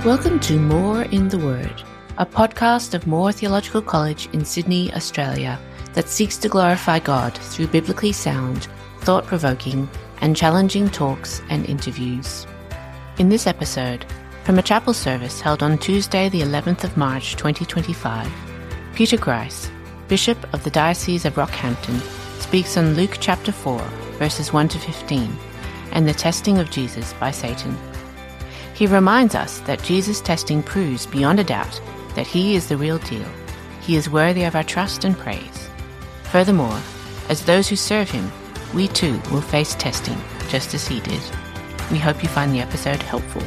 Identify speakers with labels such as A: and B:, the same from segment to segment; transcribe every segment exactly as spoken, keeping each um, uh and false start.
A: Welcome to More in the Word, a podcast of Moore Theological College in Sydney, Australia, that seeks to glorify God through biblically sound, thought-provoking, and challenging talks and interviews. In this episode, from a chapel service held on Tuesday the eleventh of March twenty twenty-five, Peter Grice, Bishop of the Diocese of Rockhampton, speaks on Luke chapter four, verses one to fifteen, and the testing of Jesus by Satan. He reminds us that Jesus' testing proves beyond a doubt that he is the real deal. He is worthy of our trust and praise. Furthermore, as those who serve him, we too will face testing, just as he did. We hope you find the episode helpful.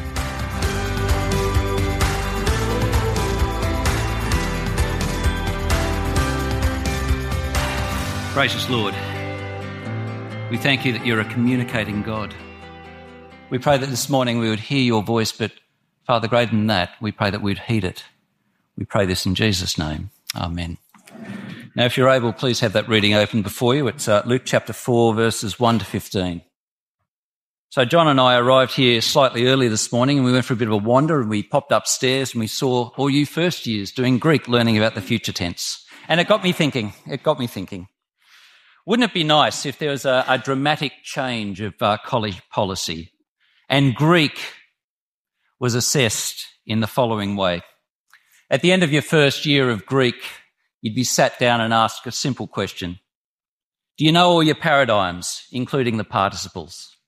B: Gracious Lord, we thank you that you're a communicating God. We pray that this morning we would hear your voice, but Father, greater than that, we pray that we'd heed it. We pray this in Jesus' name. Amen. Now, if you're able, please have that reading open before you. It's uh, Luke chapter four, verses one to fifteen. So John and I arrived here slightly early this morning, and we went for a bit of a wander, and we popped upstairs and we saw all you first years doing Greek, learning about the future tense. And it got me thinking, it got me thinking. Wouldn't it be nice if there was a, a dramatic change of uh, college policy and Greek was assessed in the following way? At the end of your first year of Greek, you'd be sat down and asked a simple question. Do you know all your paradigms, including the participles?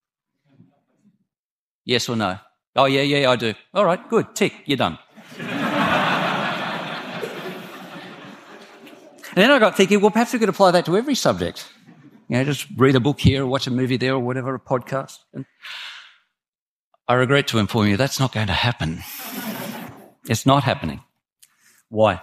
B: Yes or no? Oh, yeah, yeah, I do. All right, good, tick, you're done. And then I got thinking, well, perhaps we could apply that to every subject. You know, just read a book here or watch a movie there or whatever, a podcast. And I regret to inform you that's not going to happen. It's not happening. Why?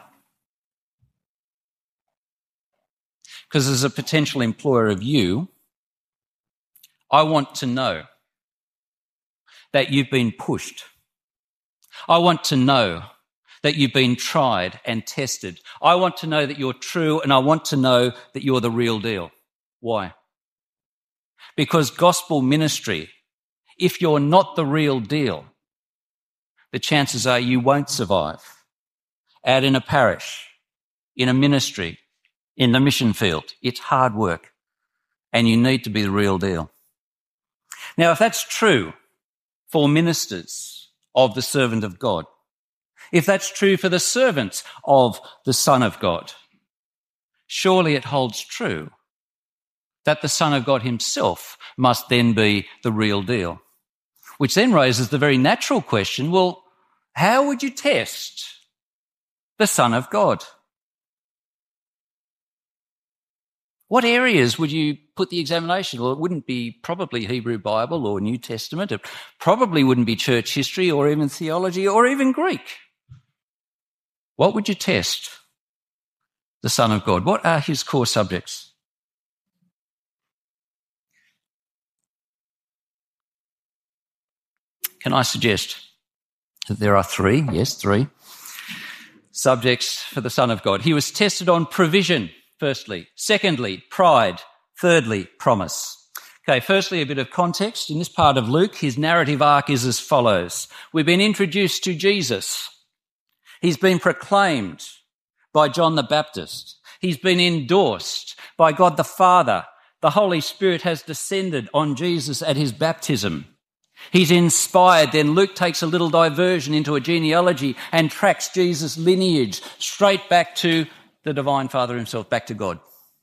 B: Because as a potential employer of you, I want to know that you've been pushed. I want to know that you've been tried and tested. I want to know that you're true, and I want to know that you're the real deal. Why? Because gospel ministry, if you're not the real deal, the chances are you won't survive out in a parish, in a ministry, in the mission field. It's hard work, and you need to be the real deal. Now, if that's true for ministers of the servant of God, if that's true for the servants of the Son of God, surely it holds true that the Son of God himself must then be the real deal. Which then raises the very natural question, well, how would you test the Son of God? What areas would you put the examination? Well, it wouldn't be probably Hebrew Bible or New Testament. It probably wouldn't be church history or even theology or even Greek. What would you test the Son of God? What are his core subjects? Can I suggest that there are three, yes, three, subjects for the Son of God? He was tested on provision, firstly. Secondly, pride. Thirdly, promise. Okay, firstly, a bit of context. In this part of Luke, his narrative arc is as follows. We've been introduced to Jesus. He's been proclaimed by John the Baptist. He's been endorsed by God the Father. The Holy Spirit has descended on Jesus at his baptism. He's inspired. Then Luke takes a little diversion into a genealogy and tracks Jesus' lineage straight back to the Divine Father himself, back to God.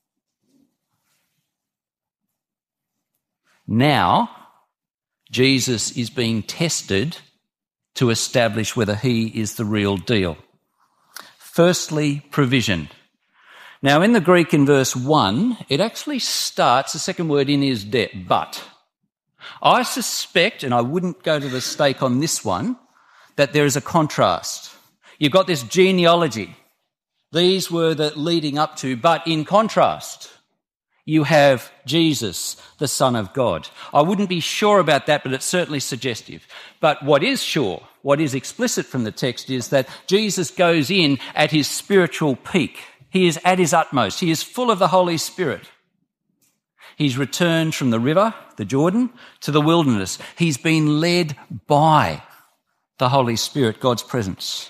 B: Now, Jesus is being tested to establish whether he is the real deal. Firstly, provision. Now, in the Greek in verse one, it actually starts, the second word in is de, but. I suspect, and I wouldn't go to the stake on this one, that there is a contrast. You've got this genealogy. These were the leading up to, but in contrast, you have Jesus, the Son of God. I wouldn't be sure about that, but it's certainly suggestive. But what is sure, what is explicit from the text is that Jesus goes in at his spiritual peak. He is at his utmost. He is full of the Holy Spirit. He's returned from the river, the Jordan, to the wilderness. He's been led by the Holy Spirit, God's presence.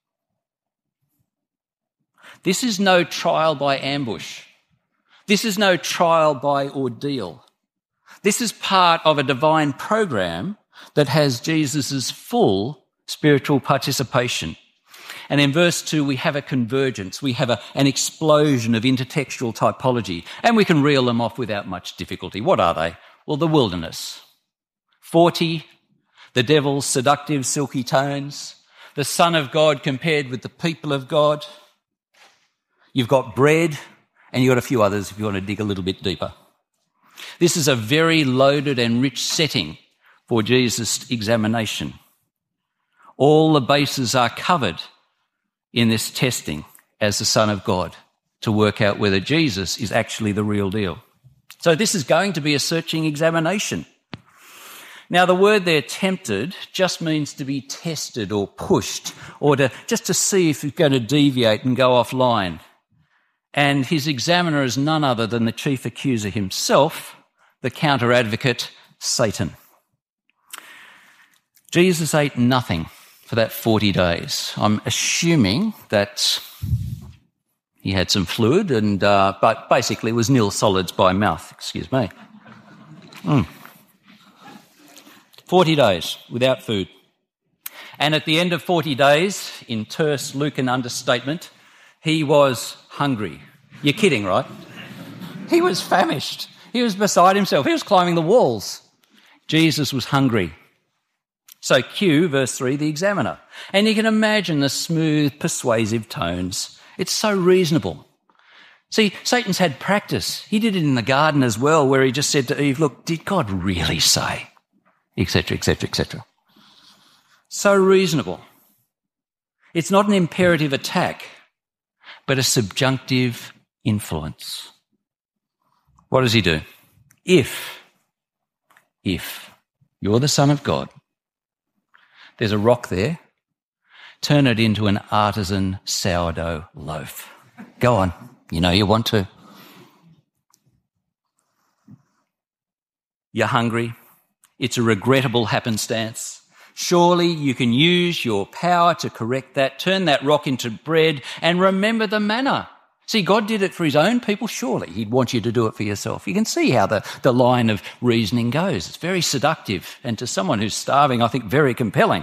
B: This is no trial by ambush. This is no trial by ordeal. This is part of a divine program that has Jesus' full spiritual participation. And in verse two, we have a convergence. We have a, an explosion of intertextual typology, and we can reel them off without much difficulty. What are they? Well, the wilderness. forty, the devil's seductive, silky tones, the Son of God compared with the people of God. You've got bread, and you've got a few others if you want to dig a little bit deeper. This is a very loaded and rich setting for Jesus' examination. All the bases are covered in this testing as the Son of God to work out whether Jesus is actually the real deal. So this is going to be a searching examination. Now, the word there, tempted, just means to be tested or pushed, or to just to see if you're going to deviate and go offline. And his examiner is none other than the chief accuser himself, the counter-advocate, Satan. Jesus ate nothing for that forty days. I'm assuming that he had some fluid, and uh, but basically it was nil solids by mouth. Excuse me. Mm. forty days without food. And at the end of forty days, in terse Lucan understatement, he was hungry. You're kidding, right? He was famished. He was beside himself. He was climbing the walls. Jesus was hungry. So cue, verse three, the examiner. And you can imagine the smooth, persuasive tones. It's so reasonable. See, Satan's had practice. He did it in the garden as well, where he just said to Eve, look, did God really say? Etc, et cetera, et cetera. So reasonable. It's not an imperative attack, but a subjunctive influence. What does he do? If, if you're the Son of God, there's a rock there, turn it into an artisan sourdough loaf. Go on, you know you want to. You're hungry. It's a regrettable happenstance. Surely you can use your power to correct that, turn that rock into bread, and remember the manna. See, God did it for his own people. Surely he'd want you to do it for yourself. You can see how the, the line of reasoning goes. It's very seductive, and to someone who's starving, I think very compelling.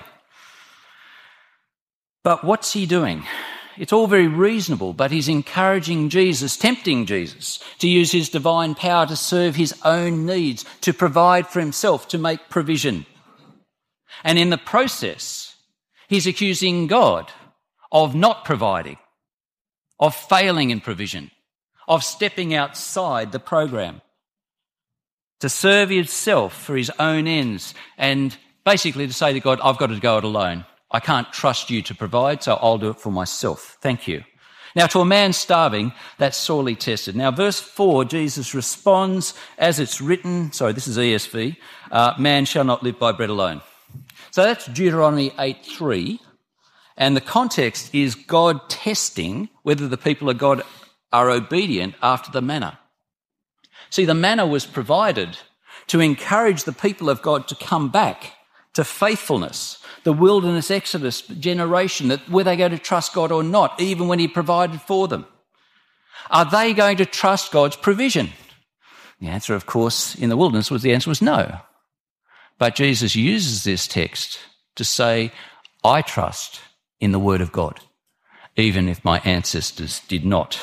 B: But what's he doing? It's all very reasonable, but he's encouraging Jesus, tempting Jesus to use his divine power to serve his own needs, to provide for himself, to make provision. And in the process, he's accusing God of not providing, of failing in provision, of stepping outside the program, to serve himself for his own ends, and basically to say to God, I've got to go it alone. I can't trust you to provide, so I'll do it for myself. Thank you. Now, to a man starving, that's sorely tested. Now, verse four, Jesus responds, as it's written, sorry, this is E S V, uh, man shall not live by bread alone. So that's Deuteronomy eight three, and the context is God testing whether the people of God are obedient after the manna. See, the manna was provided to encourage the people of God to come back to faithfulness. The wilderness exodus generation, that were they going to trust God or not, even when he provided for them? Are they going to trust God's provision? The answer, of course, in the wilderness was the answer was no. But Jesus uses this text to say, I trust in the word of God, even if my ancestors did not.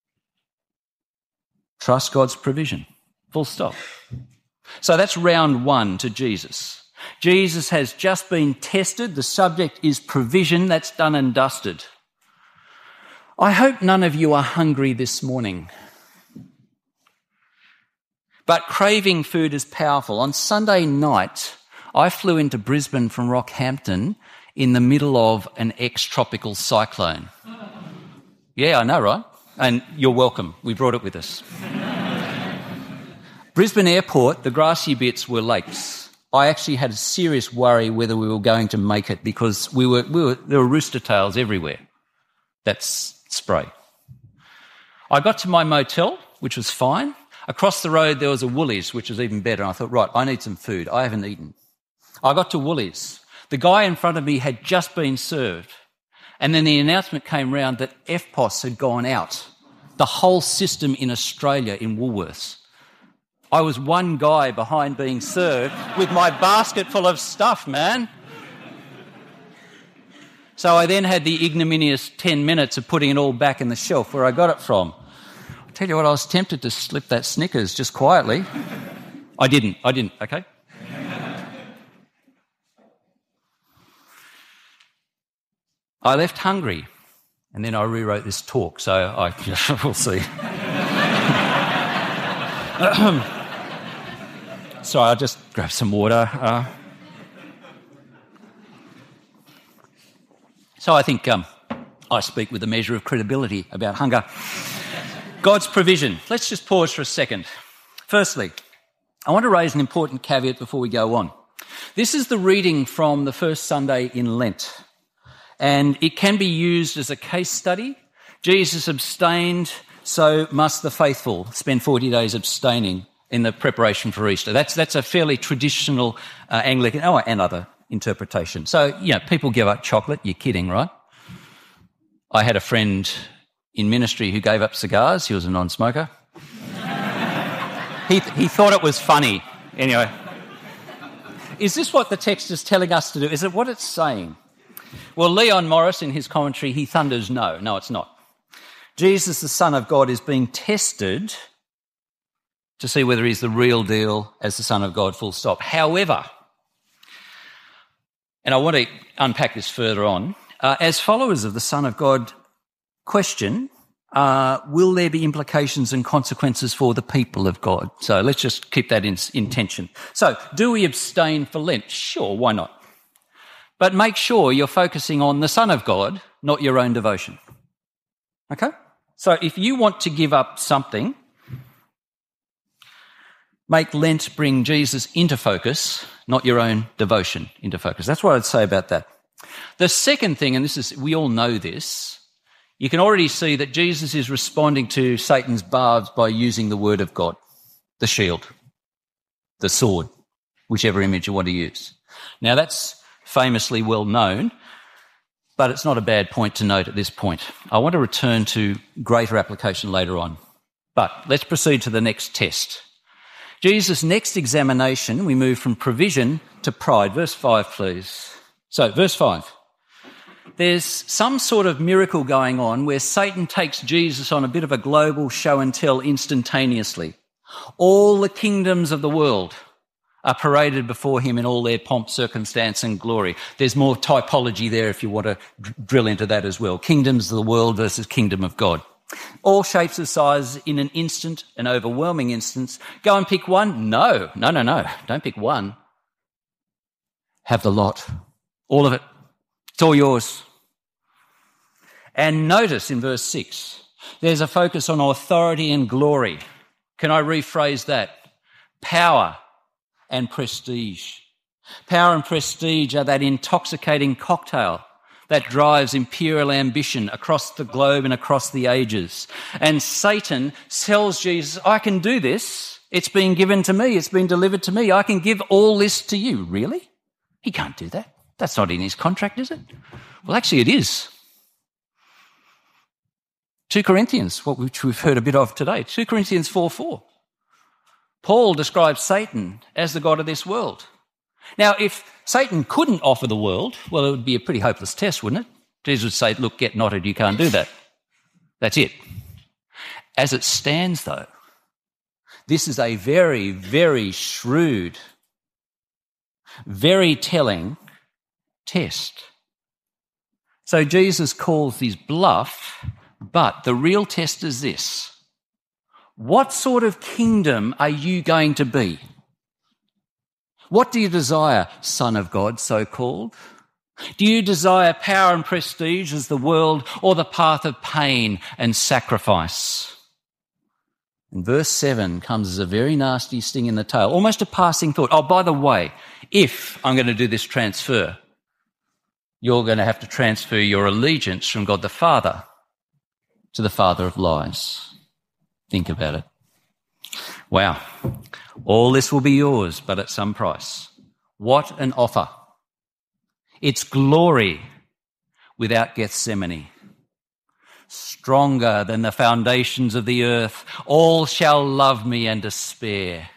B: Trust God's provision. Full stop. So that's round one to Jesus. Jesus has just been tested. The subject is provision. That's done and dusted. I hope none of you are hungry this morning. But craving food is powerful. On Sunday night, I flew into Brisbane from Rockhampton in the middle of an ex-tropical cyclone. Yeah, I know, right? And you're welcome. We brought it with us. Brisbane Airport, the grassy bits were lakes. I actually had a serious worry whether we were going to make it because we were, we were there were rooster tails everywhere. That's spray. I got to my motel, which was fine. Across the road, there was a Woolies, which was even better. And I thought, right, I need some food. I haven't eaten. I got to Woolies. The guy in front of me had just been served. And then the announcement came round that F P O S had gone out. The whole system in Australia in Woolworths. I was one guy behind being served with my basket full of stuff, man. So I then had the ignominious ten minutes of putting it all back in the shelf where I got it from. I tell you what, I was tempted to slip that Snickers just quietly. I didn't, I didn't, okay? I left hungry, and then I rewrote this talk, so I we'll see. Sorry, I'll just grab some water. Uh, so I think um, I speak with a measure of credibility about hunger. God's provision. Let's just pause for a second. Firstly, I want to raise an important caveat before we go on. This is the reading from the first Sunday in Lent, and it can be used as a case study. Jesus abstained, so must the faithful spend forty days abstaining in the preparation for Easter. That's that's a fairly traditional uh, Anglican, oh, and other interpretation. So, you know, people give up chocolate. You're kidding, right? I had a friend in ministry who gave up cigars. He was a non-smoker. he, he thought it was funny. Anyway, is this what the text is telling us to do? Is it what it's saying? Well, Leon Morris, in his commentary, he thunders no. No, it's not. Jesus, the Son of God, is being tested to see whether he's the real deal as the Son of God, full stop. However, and I want to unpack this further on, uh, as followers of the Son of God, question, uh, will there be implications and consequences for the people of God? So let's just keep that in, in tension. So, do we abstain for Lent? Sure, why not? But make sure you're focusing on the Son of God, not your own devotion. Okay? So if you want to give up something, make Lent bring Jesus into focus, not your own devotion into focus. That's what I'd say about that. The second thing, and this is, we all know this, you can already see that Jesus is responding to Satan's barbs by using the word of God, the shield, the sword, whichever image you want to use. Now that's famously well known, but it's not a bad point to note at this point. I want to return to greater application later on. But let's proceed to the next test. Jesus' next examination, we move from provision to pride. Verse five, please. So, verse five. There's some sort of miracle going on where Satan takes Jesus on a bit of a global show and tell instantaneously. All the kingdoms of the world are paraded before him in all their pomp, circumstance and glory. There's more typology there if you want to dr- drill into that as well. Kingdoms of the world versus kingdom of God. All shapes and sizes in an instant, an overwhelming instance. Go and pick one? No, no, no, no. Don't pick one. Have the lot. All of it. It's all yours. And notice in verse six, there's a focus on authority and glory. Can I rephrase that? Power and prestige. Power and prestige are that intoxicating cocktail that drives imperial ambition across the globe and across the ages. And Satan tells Jesus, I can do this. It's been given to me. It's been delivered to me. I can give all this to you. Really? He can't do that. That's not in his contract, is it? Well, actually it is. Second Corinthians, which we've heard a bit of today. Second Corinthians four four. Paul describes Satan as the god of this world. Now, if Satan couldn't offer the world, well, it would be a pretty hopeless test, wouldn't it? Jesus would say, look, get knotted, you can't do that. That's it. As it stands, though, this is a very, very shrewd, very telling test. So Jesus calls this bluff, but the real test is this. What sort of kingdom are you going to be? What do you desire, Son of God, so called? Do you desire power and prestige as the world, or the path of pain and sacrifice? And verse seven comes as a very nasty sting in the tail, almost a passing thought. Oh, by the way, if I'm going to do this transfer, you're going to have to transfer your allegiance from God the Father to the father of lies. Think about it. Wow. All this will be yours, but at some price. What an offer. its glory without Gethsemane. Stronger than the foundations of the earth, all shall love me and despair.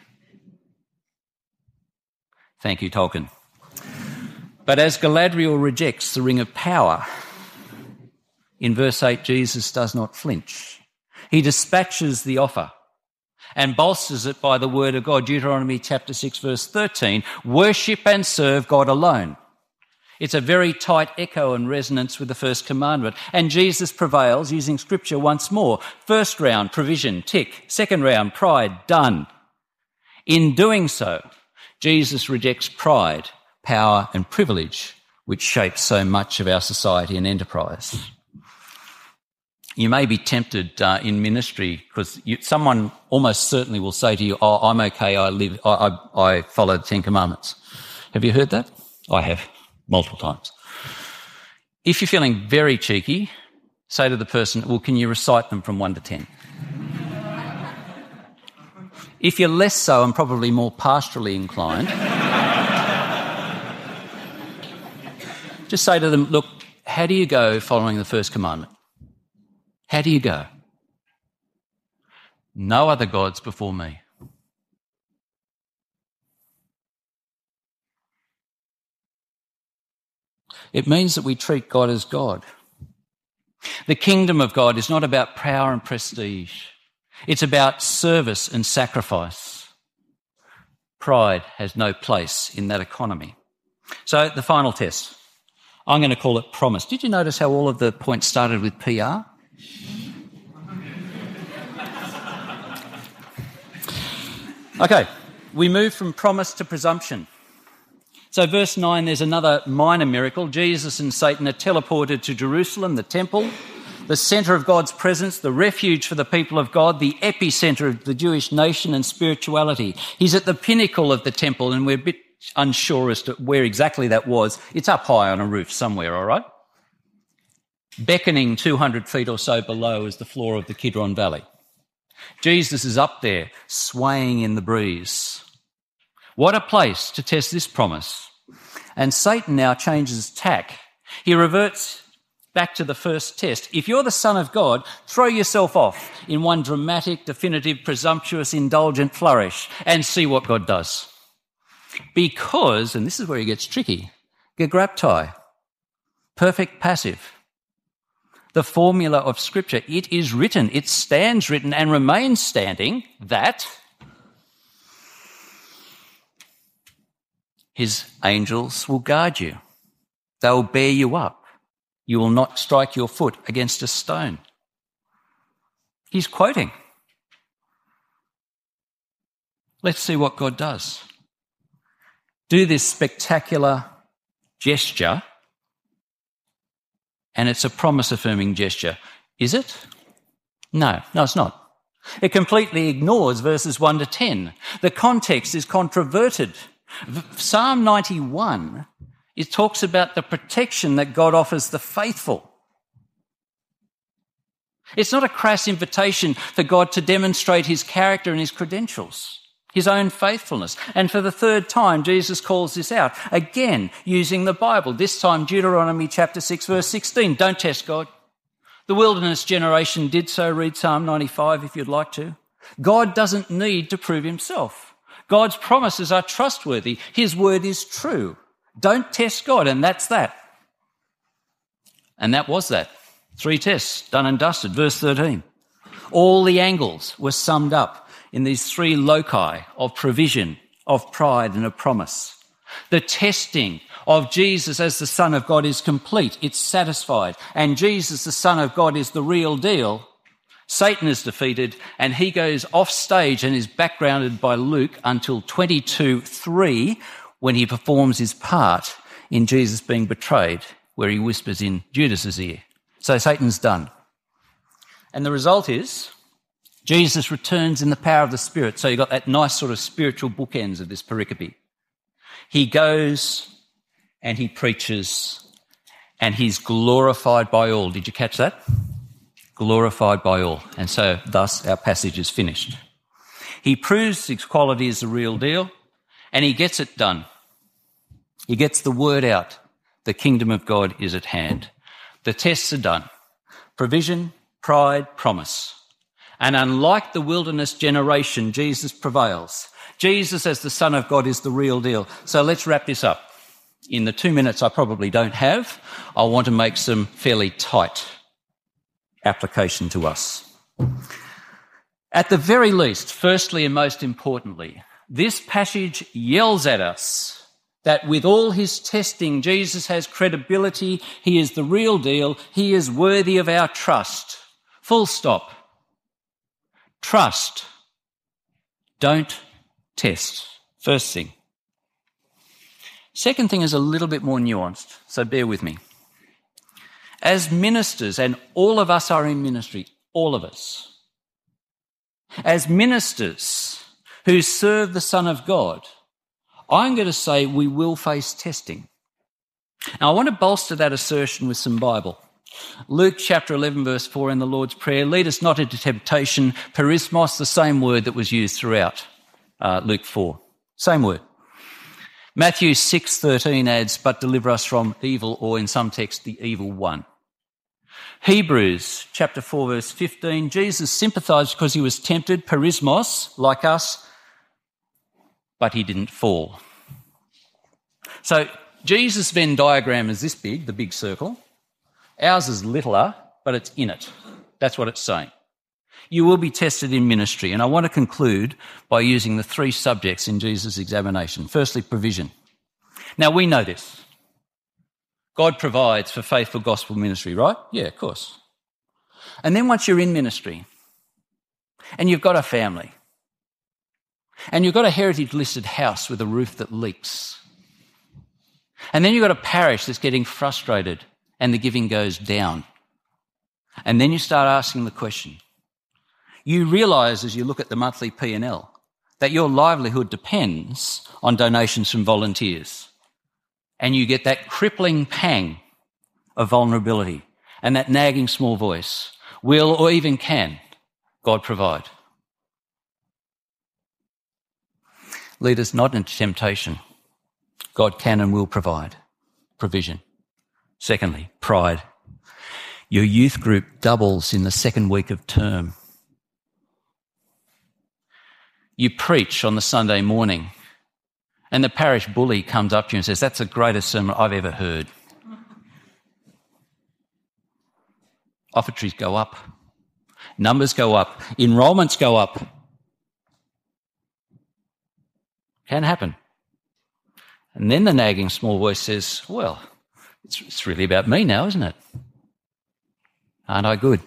B: Thank you, Tolkien. But as Galadriel rejects the ring of power, in verse eight, Jesus does not flinch. He dispatches the offer and bolsters it by the word of God. Deuteronomy chapter six, verse thirteen, worship and serve God alone. It's a very tight echo and resonance with the first commandment. And Jesus prevails using scripture once more. First round, provision, tick. Second round, pride, done. In doing so, Jesus rejects pride, power and privilege, which shapes so much of our society and enterprise. You may be tempted uh, in ministry because you, someone almost certainly will say to you, oh, I'm okay, I live, I, I, I follow the Ten Commandments. Have you heard that? I have, multiple times. If you're feeling very cheeky, say to the person, well, can you recite them from one to ten? If you're less so and probably more pastorally inclined, just say to them, look, how do you go following the first commandment? How do you go? No other gods before me. It means that we treat God as God. The kingdom of God is not about power and prestige. It's about service and sacrifice. Pride has no place in that economy. So the final test, I'm going to call it promise. Did you notice how all of the points started with P R? Okay, we move from promise to presumption. So verse nine, there's another minor miracle. Jesus and Satan are teleported to Jerusalem, the temple, the centre of God's presence, the refuge for the people of God, the epicentre of the Jewish nation and spirituality. He's at the pinnacle of the temple, and we're a bit unsure as to where exactly that was. It's up high on a roof somewhere, all right? Beckoning two hundred feet or so below is the floor of the Kidron Valley. Jesus is up there, swaying in the breeze. What a place to test this promise. And Satan now changes tack. He reverts back to the first test. If you're the Son of God, throw yourself off in one dramatic, definitive, presumptuous, indulgent flourish and see what God does. Because, and this is where he gets tricky, gegraptai, perfect passive. The formula of Scripture, it is written, it stands written and remains standing that his angels will guard you. They will bear you up. You will not strike your foot against a stone. He's quoting. Let's see what God does. Do this spectacular gesture, and it's a promise-affirming gesture. Is it? No, no, it's not. It completely ignores verses one to ten. The context is controverted. Psalm ninety-one, it talks about the protection that God offers the faithful. It's not a crass invitation for God to demonstrate his character and his credentials, his own faithfulness. And for the third time, Jesus calls this out, again using the Bible, this time Deuteronomy chapter six, verse sixteen. Don't test God. The wilderness generation did so. Read Psalm ninety-five if you'd like to. God doesn't need to prove himself. God's promises are trustworthy. His word is true. Don't test God, and that's that. And that was that. Three tests, done and dusted. Verse thirteen. All the angles were summed up in these three loci of provision, of pride, and of promise. The testing of Jesus as the Son of God is complete. It's satisfied. And Jesus, the Son of God, is the real deal. Satan is defeated, and he goes off stage and is backgrounded by Luke until twenty-two three, when he performs his part in Jesus being betrayed, where he whispers in Judas's ear. So Satan's done. And the result is Jesus returns in the power of the Spirit. So you've got that nice sort of spiritual bookends of this pericope. He goes and he preaches, and he's glorified by all. Did you catch that? Glorified by all. And so thus our passage is finished. He proves his quality is the real deal, and he gets it done. He gets the word out The kingdom of God is at hand. The tests are done. Provision, pride, promise. And unlike the wilderness generation, Jesus prevails. Jesus as the Son of God is the real deal. So let's wrap this up. In the two minutes I probably don't have, I want to make some fairly tight application to us. At the very least, firstly and most importantly, this passage yells at us that with all his testing, Jesus has credibility, he is the real deal, he is worthy of our trust. Full stop. Trust. Don't test. First thing. Second thing is a little bit more nuanced, so bear with me. As ministers, and all of us are in ministry, all of us, as ministers who serve the Son of God, I'm going to say we will face testing. Now, I want to bolster that assertion with some Bible. Luke chapter eleven, verse four in the Lord's Prayer, lead us not into temptation, perismos, the same word that was used throughout uh, Luke four. Same word. Matthew six thirteen adds, but deliver us from evil, or in some texts, the evil one. Hebrews chapter four, verse fifteen, Jesus sympathised because he was tempted, perismos, like us, but he didn't fall. So Jesus' Venn diagram is this big, the big circle. Ours is littler, but it's in it. That's what it's saying. You will be tested in ministry, and I want to conclude by using the three subjects in Jesus' examination. Firstly, provision. Now, we know this. God provides for faithful gospel ministry, right? Yeah, of course. And then once you're in ministry and you've got a family and you've got a heritage-listed house with a roof that leaks, and then you've got a parish that's getting frustrated and the giving goes down, and then you start asking the question, you realise as you look at the monthly P and L that your livelihood depends on donations from volunteers. And you get that crippling pang of vulnerability and that nagging small voice. Will or even can God provide? Lead us not into temptation. God can and will provide provision. Secondly, pride. Your youth group doubles in the second week of term. You preach on the Sunday morning and the parish bully comes up to you and says, that's the greatest sermon I've ever heard. Offertories go up. Numbers go up. Enrolments go up. Can happen. And then the nagging small voice says, well, it's, it's really about me now, isn't it? Aren't I good?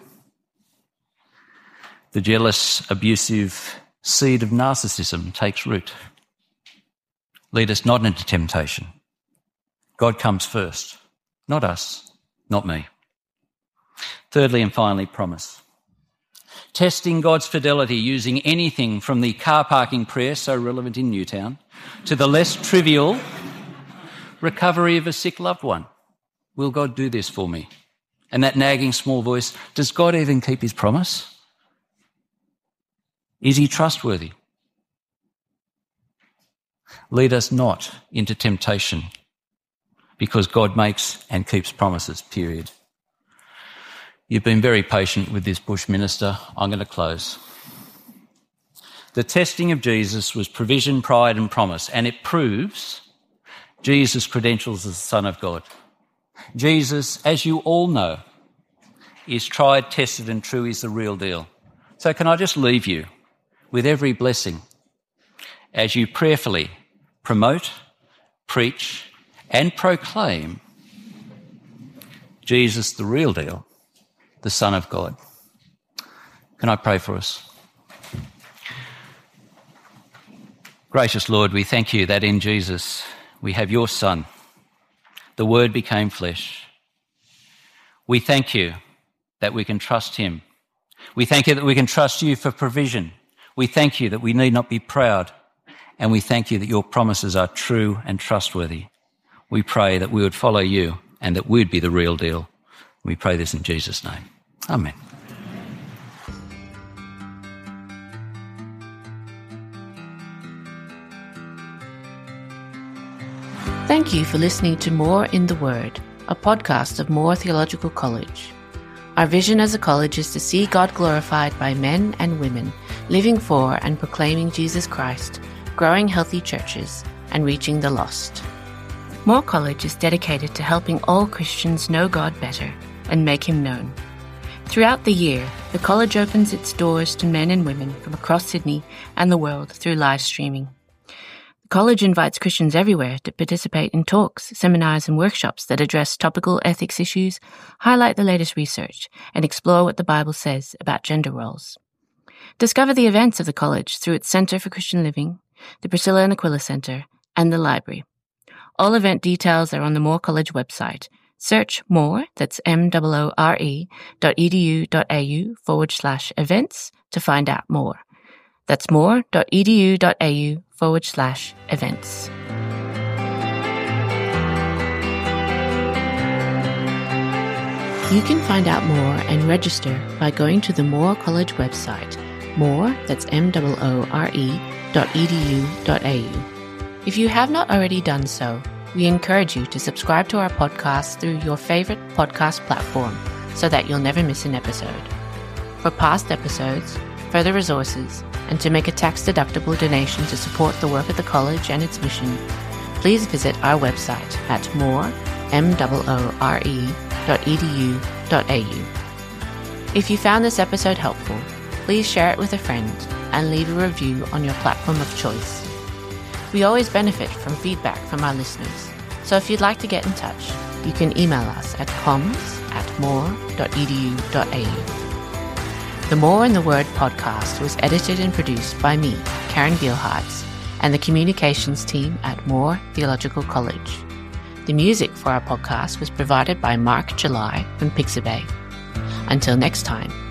B: The jealous, abusive seed of narcissism takes root. Lead us not into temptation. God comes first, not us, not me. Thirdly and finally, promise. Testing God's fidelity using anything from the car parking prayer, so relevant in Newtown, to the less trivial recovery of a sick loved one. Will God do this for me? And that nagging small voice, does God even keep his promise? Is he trustworthy? Lead us not into temptation, because God makes and keeps promises, period. You've been very patient with this Bush minister. I'm going to close. The testing of Jesus was provision, pride and promise, and it proves Jesus' credentials as the Son of God. Jesus, as you all know, is tried, tested and true. He's the real deal. So can I just leave you with every blessing as you prayerfully promote, preach and proclaim Jesus, the real deal, the Son of God. Can I pray for us? Gracious Lord, we thank you that in Jesus we have your Son. The Word became flesh. We thank you that we can trust him. We thank you that we can trust you for provision. We thank you that we need not be proud. And we thank you that your promises are true and trustworthy. We pray that we would follow you and that we'd be the real deal. We pray this in Jesus' name. Amen.
A: Thank you for listening to More in the Word, a podcast of Moore Theological College. Our vision as a college is to see God glorified by men and women living for and proclaiming Jesus Christ, growing healthy churches, and reaching the lost. Moore College is dedicated to helping all Christians know God better and make Him known. Throughout the year, the college opens its doors to men and women from across Sydney and the world through live streaming. The college invites Christians everywhere to participate in talks, seminars and workshops that address topical ethics issues, highlight the latest research, and explore what the Bible says about gender roles. Discover the events of the college through its Centre for Christian Living, the Priscilla and Aquila Centre, and the library. All event details are on the Moore College website. Search Moore, that's M-O-O-R-E, dot edu.au forward slash events to find out more. That's more.edu.au forward slash events. You can find out more and register by going to the Moore College website, Moore, that's M-O-O-R-E, dot edu.au. If you have not already done so, we encourage you to subscribe to our podcast through your favorite podcast platform so that you'll never miss an episode. For past episodes, further resources, and to make a tax-deductible donation to support the work of the college and its mission, please visit our website at more, M-O-O-R-E, dot edu.au. If you found this episode helpful, please share it with a friend and leave a review on your platform of choice. We always benefit from feedback from our listeners, so if you'd like to get in touch, you can email us at comms at more.edu.au. The More in the Word podcast was edited and produced by me, Karen Gilhartz, and the communications team at Moore Theological College. The music for our podcast was provided by Mark July from Pixabay. Until next time,